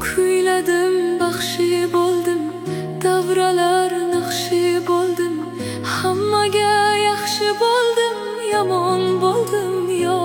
kuyladim, baxshi bo'ldim, davralar naqshi bo'ldim, hammaga yaxshi bo'ldim, yomon bo'ldim yo